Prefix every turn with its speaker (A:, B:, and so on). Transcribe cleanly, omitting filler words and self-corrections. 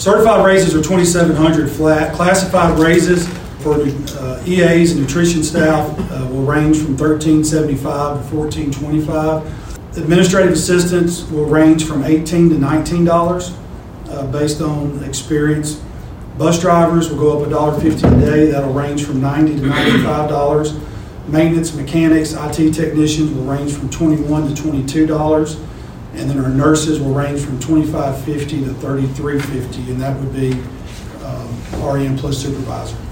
A: Certified raises are $2,700 flat. Classified raises for EAs and nutrition staff will range from $13.75 to $14.25. Administrative assistants will range from $18 to $19 based on experience. Bus drivers will go up $1.50 a day. That'll range from $90 to $95. Maintenance mechanics, IT technicians will range from $21 to $22. And then our nurses will range from $25.50 to $33.50, and that would be RN plus supervisor.